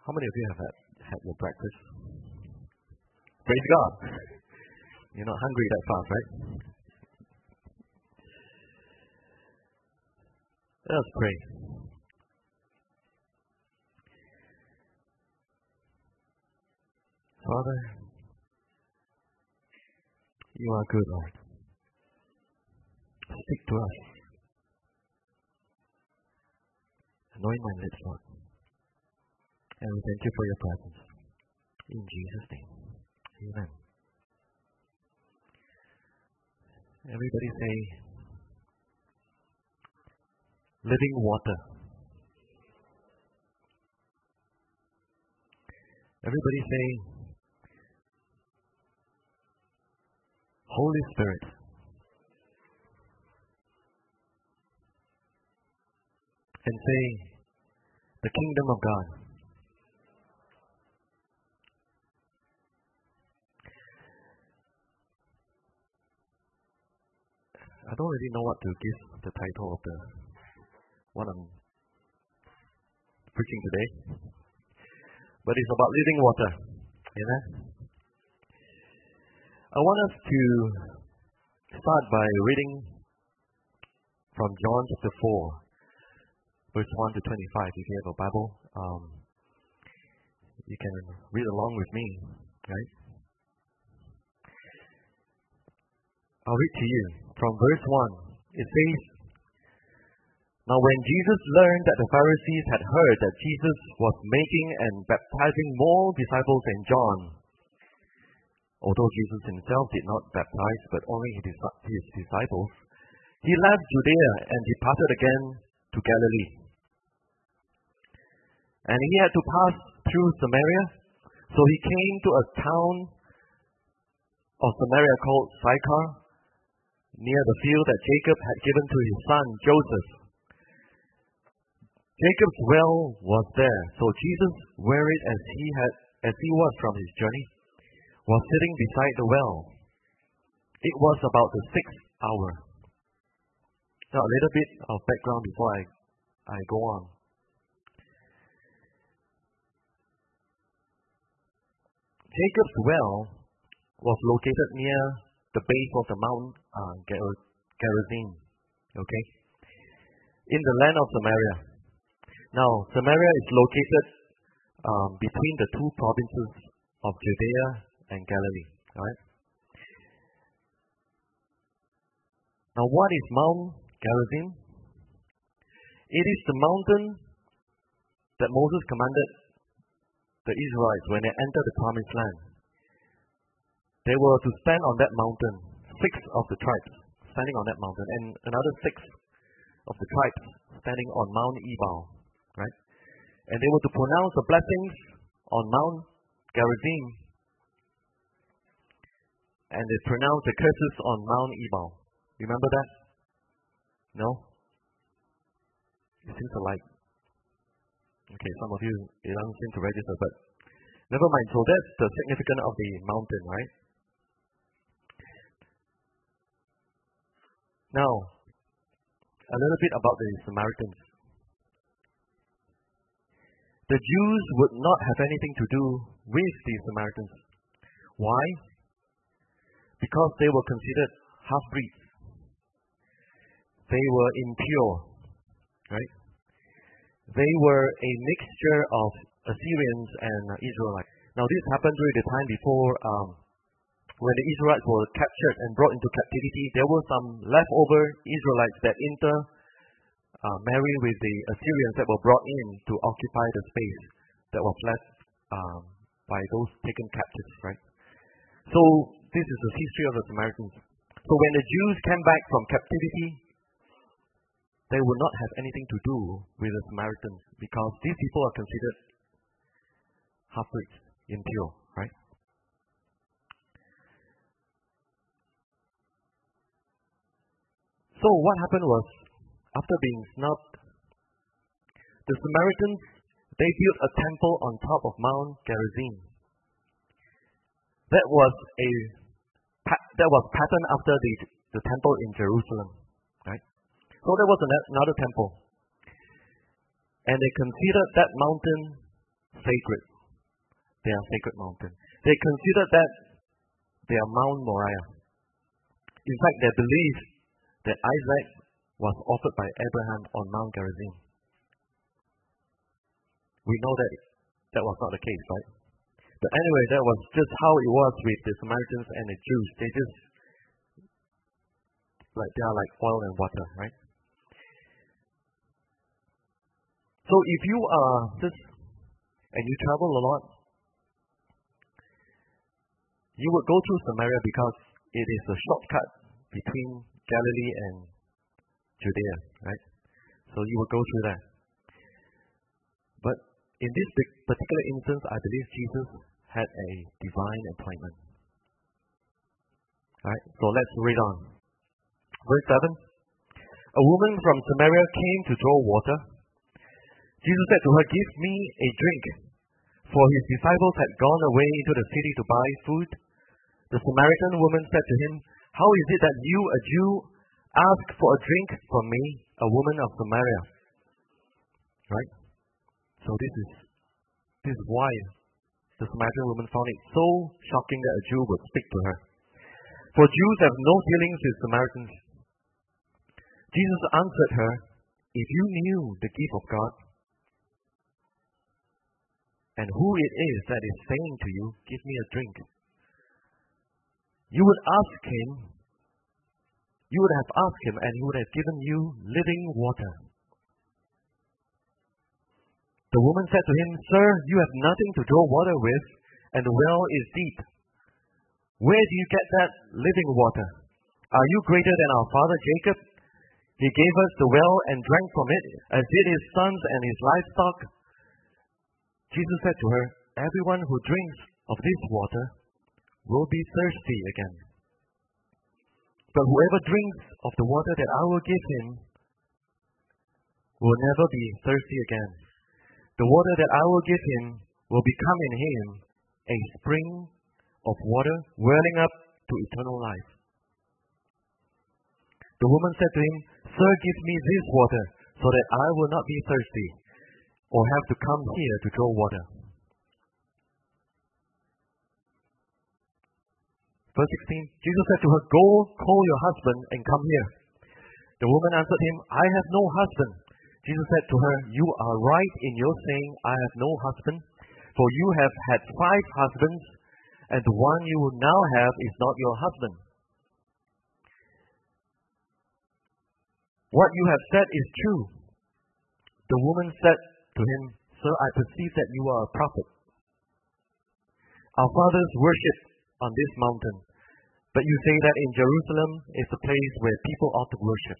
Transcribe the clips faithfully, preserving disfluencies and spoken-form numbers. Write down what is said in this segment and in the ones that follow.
How many of you have had, had your breakfast? Praise God. You're not hungry that fast, right? Let us pray. Father, you are good, Lord. Speak to us. Anoint my lips, Lord. And we thank you for your presence. In Jesus' name. Amen. Everybody say, living water. Everybody say, Holy Spirit. And say, the kingdom of God. I don't really know what to give the title of the what I'm preaching today, but it's about living water. Amen. I want us to start by reading from John chapter four, verse one to twenty-five. If you have a Bible, um, you can read along with me, right? I'll read to you. From verse one, it says, Now when Jesus learned that the Pharisees had heard that Jesus was making and baptizing more disciples than John, although Jesus himself did not baptize but only his disciples, he left Judea and departed again to Galilee. And he had to pass through Samaria, so he came to a town of Samaria called Sychar, near the field that Jacob had given to his son Joseph. Jacob's well was there, so Jesus, wearied as he had as he was from his journey, was sitting beside the well. It was about the sixth hour. Now a little bit of background before I, I go on. Jacob's well was located near the base of the Mount uh, Ger- Gerizim, okay, in the land of Samaria. Now, Samaria is located um, between the two provinces of Judea and Galilee, right? Now, what is Mount Gerizim? It is the mountain that Moses commanded the Israelites when they entered the Promised Land. They were to stand on that mountain, six of the tribes standing on that mountain, and another six of the tribes standing on Mount Ebal, right? And they were to pronounce the blessings on Mount Gerizim, and they pronounced the curses on Mount Ebal. Remember that? No? It seems like, okay, some of you, it doesn't seem to register, but never mind. So that's the significance of the mountain, right? Now, a little bit about the Samaritans. The Jews would not have anything to do with the Samaritans. Why? Because they were considered half-breeds. They were impure, right? They were a mixture of Assyrians and Israelites. Now, this happened during the time before um, when the Israelites were captured and brought into captivity. There were some leftover Israelites that inter uh, married with the Assyrians that were brought in to occupy the space that was left um, by those taken captives, right? So this is the history of the Samaritans. So when the Jews came back from captivity, they would not have anything to do with the Samaritans because these people are considered half-breeds, impure, right? So what happened was, after being snubbed, the Samaritans, they built a temple on top of Mount Gerizim. That was a that was patterned after the the temple in Jerusalem, right? So there was another temple, and they considered that mountain sacred. They are sacred mountains. They considered that they are Mount Moriah. In fact, they believed that Isaac was offered by Abraham on Mount Gerizim. We know that that was not the case, right? But anyway, that was just how it was with the Samaritans and the Jews. They just, like, they are like oil and water, right? So if you are just, and you travel a lot, you would go through Samaria because it is a shortcut between Galilee and Judea, right? So you would go through that. But in this particular instance, I believe Jesus had a divine appointment. Right? So let's read on. Verse seven. A woman from Samaria came to draw water. Jesus said to her, "Give me a drink." For his disciples had gone away into the city to buy food. The Samaritan woman said to him, "How is it that you, a Jew, ask for a drink from me, a woman of Samaria?" Right? So this is this is why the Samaritan woman found it so shocking that a Jew would speak to her. For Jews have no dealings with Samaritans. Jesus answered her, "If you knew the gift of God, and who it is that is saying to you, 'Give me a drink,' you would ask him, you would have asked him, and he would have given you living water." The woman said to him, "Sir, you have nothing to draw water with, and the well is deep. Where do you get that living water? Are you greater than our father Jacob? He gave us the well and drank from it, as did his sons and his livestock." Jesus said to her, "Everyone who drinks of this water will be thirsty again. But whoever drinks of the water that I will give him will never be thirsty again. The water that I will give him will become in him a spring of water welling up to eternal life." The woman said to him, "Sir, give me this water so that I will not be thirsty or have to come here to draw water." Verse sixteen, Jesus said to her, "Go, call your husband and come here." The woman answered him, "I have no husband." Jesus said to her, "You are right in your saying, 'I have no husband,' for you have had five husbands, and the one you will now have is not your husband. What you have said is true." The woman said to him, "Sir, I perceive that you are a prophet. Our fathers worshipped on this mountain, but you say that in Jerusalem is the place where people ought to worship."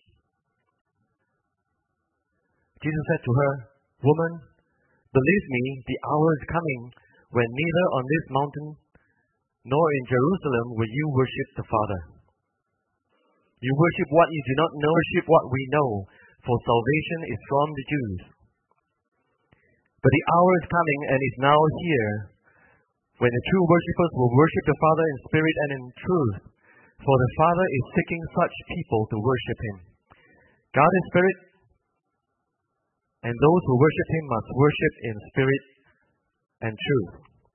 Jesus said to her, "Woman, believe me, the hour is coming when neither on this mountain nor in Jerusalem will you worship the Father. You worship what you do not know, worship what we know, for salvation is from the Jews. But the hour is coming and is now here when the true worshippers will worship the Father in spirit and in truth, for the Father is seeking such people to worship him. God is spirit, and those who worship him must worship in spirit and truth."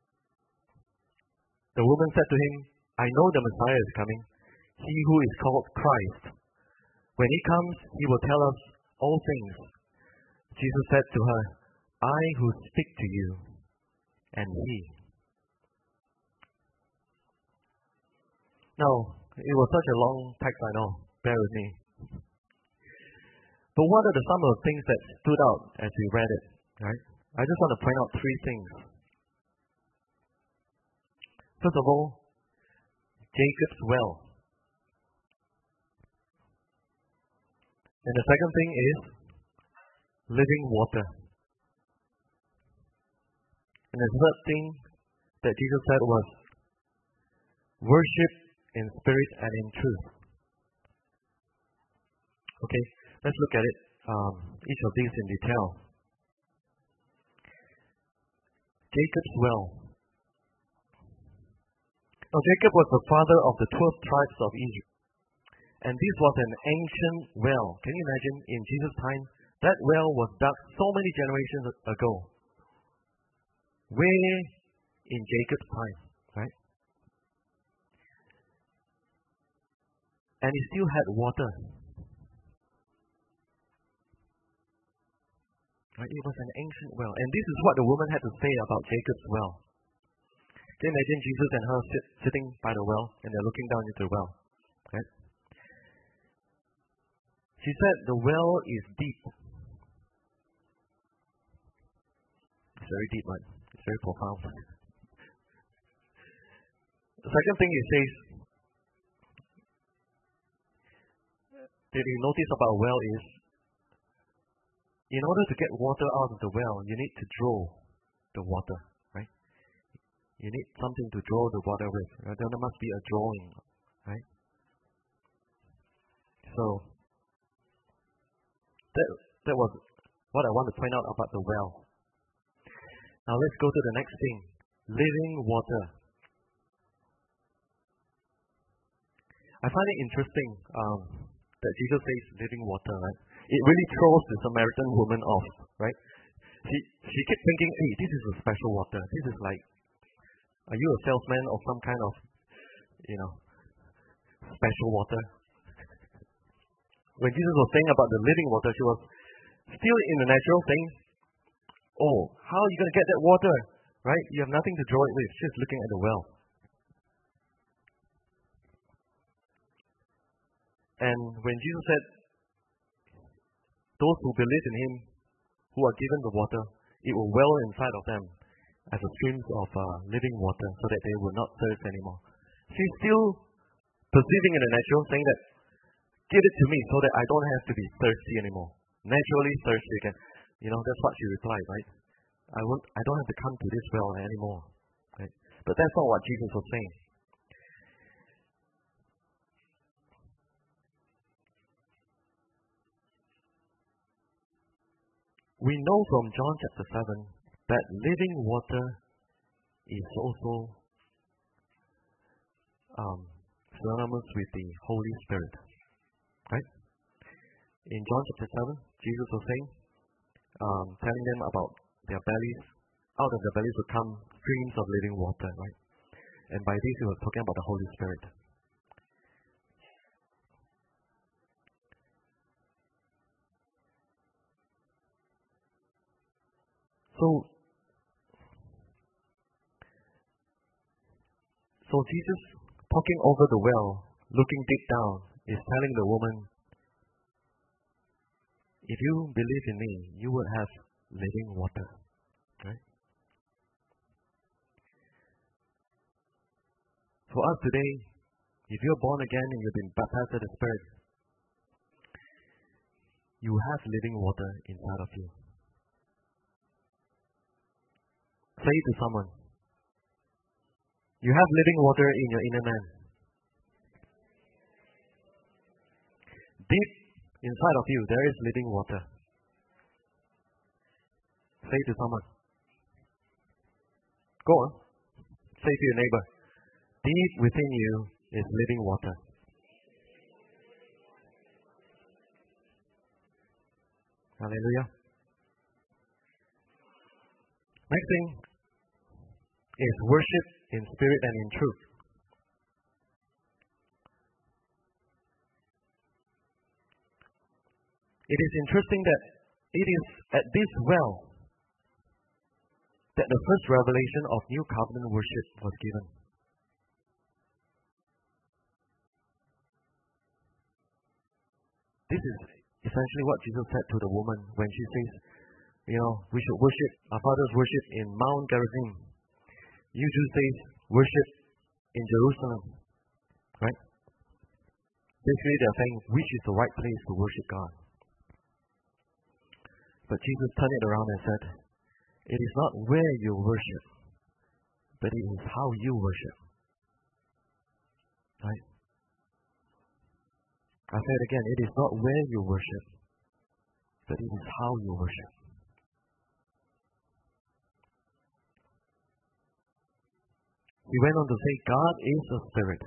The woman said to him, "I know the Messiah is coming, he who is called Christ. When he comes, he will tell us all things." Jesus said to her, "I who speak to you am he." Now, it was such a long text, I know. Bear with me. But what are the, some of the things that stood out as we read it? Right? I just want to point out three things. First of all, Jacob's well. And the second thing is living water. And the third thing that Jesus said was worship in spirit and in truth. Okay, let's look at it, um, each of these in detail. Jacob's well. Now, Jacob was the father of the twelve tribes of Israel. And this was an ancient well. Can you imagine in Jesus' time? That well was dug so many generations ago. way in Jacob's time, right? And he still had water. Right? It was an ancient well. And this is what the woman had to say about Jacob's well. Can you imagine Jesus and her sit, sitting by the well and they're looking down into the well? Right? She said the well is deep. It's very deep, right? It's very profound. The second thing he says, did you notice about a well is, in order to get water out of the well, you need to draw the water, right? You need something to draw the water with. Right? There must be a drawing, right? So, that, that was what I want to point out about the well. Now let's go to the next thing. Living water. I find it interesting um, that Jesus says living water, right? It really throws the Samaritan woman off, right? She she kept thinking, hey, this is a special water. This is like, are you a salesman of some kind of, you know, special water? When Jesus was saying about the living water, she was still in the natural saying, oh, how are you going to get that water? Right? You have nothing to draw it with. She's looking at the well. And when Jesus said, those who believe in Him, who are given the water, it will well inside of them as a streams of uh, living water so that they will not thirst anymore. She's still perceiving in the natural, saying that, give it to me so that I don't have to be thirsty anymore. Naturally thirsty again. You know, that's what she replied, right? I won't, I don't have to come to this well anymore. Right? But that's not what Jesus was saying. We know from John chapter seven that living water is also um, synonymous with the Holy Spirit. Right? In John chapter seven, Jesus was saying, um, telling them about their bellies. Out of their bellies would come streams of living water, right? And by this, he was talking about the Holy Spirit. So, so Jesus, talking over the well, looking deep down, is telling the woman, if you believe in me, you will have living water. Right? For us today, if you're born again and you've been baptized with the Spirit, you have living water inside of you. Say it to someone. You have living water in your inner man. Deep inside of you, there is living water. Say it to someone. Go on. Say to your neighbor. Deep within you is living water. Hallelujah. Next thing is worship in spirit and in truth. It is interesting that it is at this well that the first revelation of New Covenant worship was given. This is essentially what Jesus said to the woman when she says, you know, we should worship, our fathers worship in Mount Gerizim. You Jews say worship in Jerusalem. Right? Basically they're saying which is the right place to worship God. But Jesus turned it around and said, it is not where you worship, but it is how you worship. Right? I say it again, it is not where you worship, but it is how you worship. He went on to say, God is a spirit.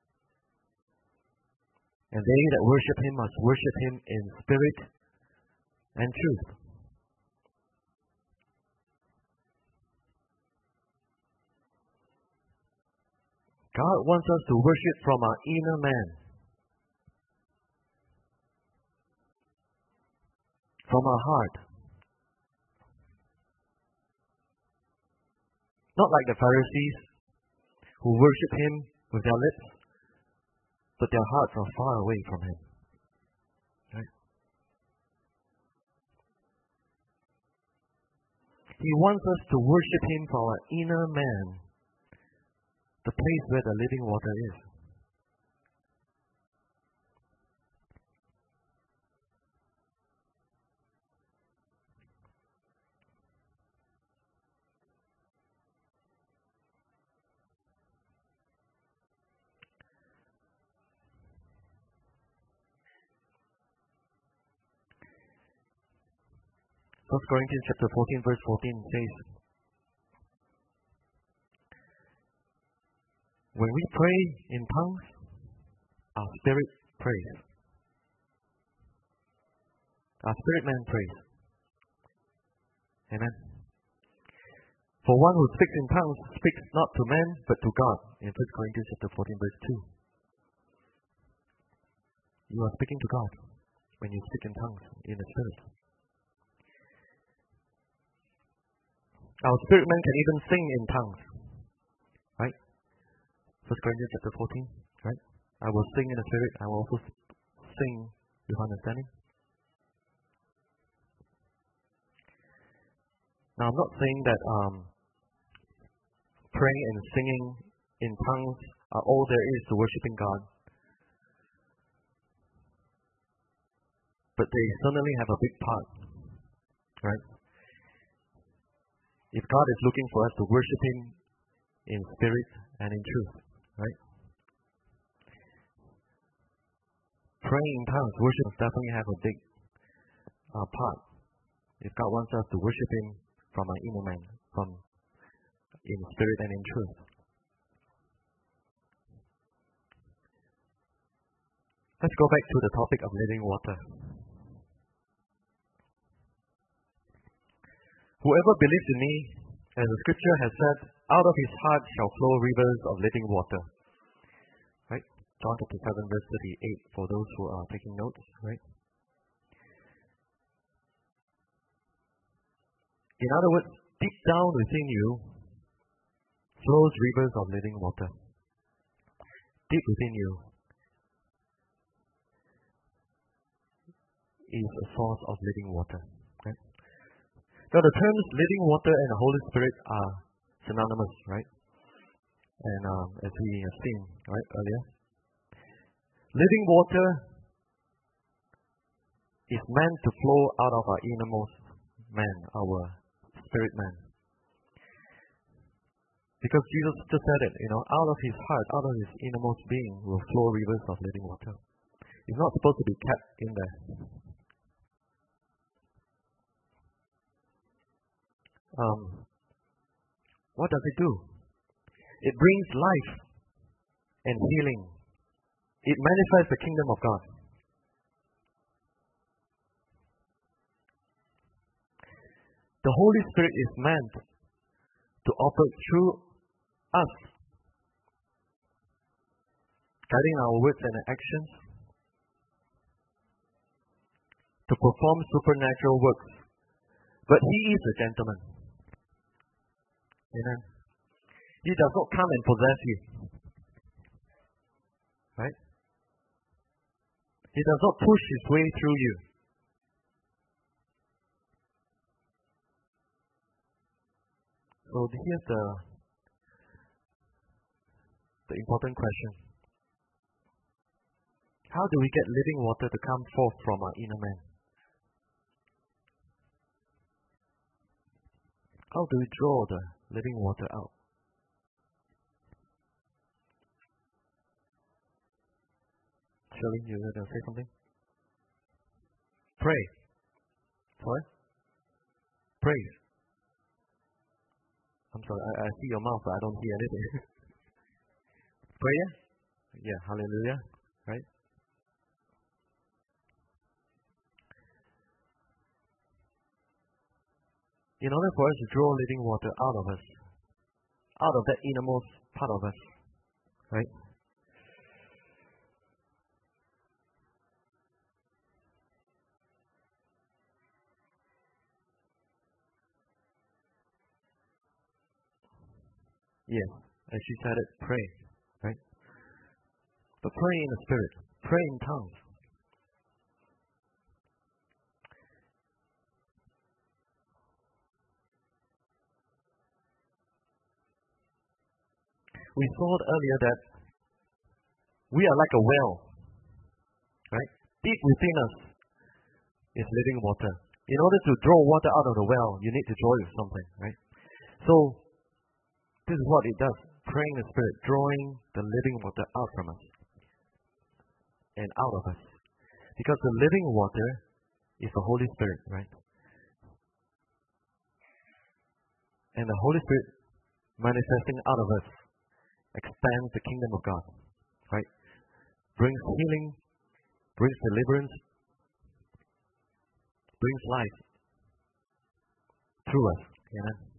And they that worship Him must worship Him in spirit and truth. God wants us to worship from our inner man, from our heart. Not like the Pharisees who worship Him with their lips, but their hearts are far away from Him. Right? He wants us to worship Him from our inner man, the place where the living water is. First Corinthians chapter fourteen, verse fourteen says, when we pray in tongues, our spirit prays. Our spirit man prays. Amen. For one who speaks in tongues speaks not to man, but to God. In First Corinthians chapter fourteen, verse two. You are speaking to God when you speak in tongues in the spirit. Our spirit man can even sing in tongues. Right? First Corinthians chapter fourteen. Right? I will sing in the spirit. I will also sing with understanding. Now I'm not saying that um, praying and singing in tongues are all there is to worshiping God. But they certainly have a big part. Right? If God is looking for us to worship Him in spirit and in truth, right? Praying in tongues, worship definitely have a big uh, part. If God wants us to worship Him from our inner man, from in spirit and in truth. Let's go back to the topic of living water. Whoever believes in me, as the scripture has said, out of his heart shall flow rivers of living water. Right? John chapter seven, verse thirty-eight, for those who are taking notes. Right? In other words, deep down within you flows rivers of living water. Deep within you is a source of living water. Right? Now the terms living water and the Holy Spirit are synonymous, right? And um, as we have seen right earlier, living water is meant to flow out of our innermost man, our spirit man. Because Jesus just said it, you know, out of his heart, out of his innermost being will flow rivers of living water. It's not supposed to be kept in there. Um, what does it do? It brings life and healing. It manifests the kingdom of God. The Holy Spirit is meant to operate through us, guiding our words and actions, to perform supernatural works. But He is a gentleman. Amen. He does not come and possess you. Right? He does not push His way through you. So here's the, the important question. How do we get living water to come forth from our inner man? How do we draw the living water out? Shirley, you were going to say something? Pray. Sorry? Praise. I'm sorry, I, I see your mouth, but I don't see anything. Prayer? Yeah, hallelujah. Right? In order for us to draw living water out of us, out of that innermost part of us, Right? Yes. As she said it, pray. Right? But pray in the Spirit. Pray in tongues. We saw earlier that we are like a well. Right? Deep within us is living water. In order to draw water out of the well, you need to draw it with something. Right? So, this is what it does. Praying in the Spirit, drawing the living water out from us and out of us. Because the living water is the Holy Spirit, right? And the Holy Spirit manifesting out of us expands the kingdom of God, right? Brings healing, brings deliverance, brings life through us. Amen.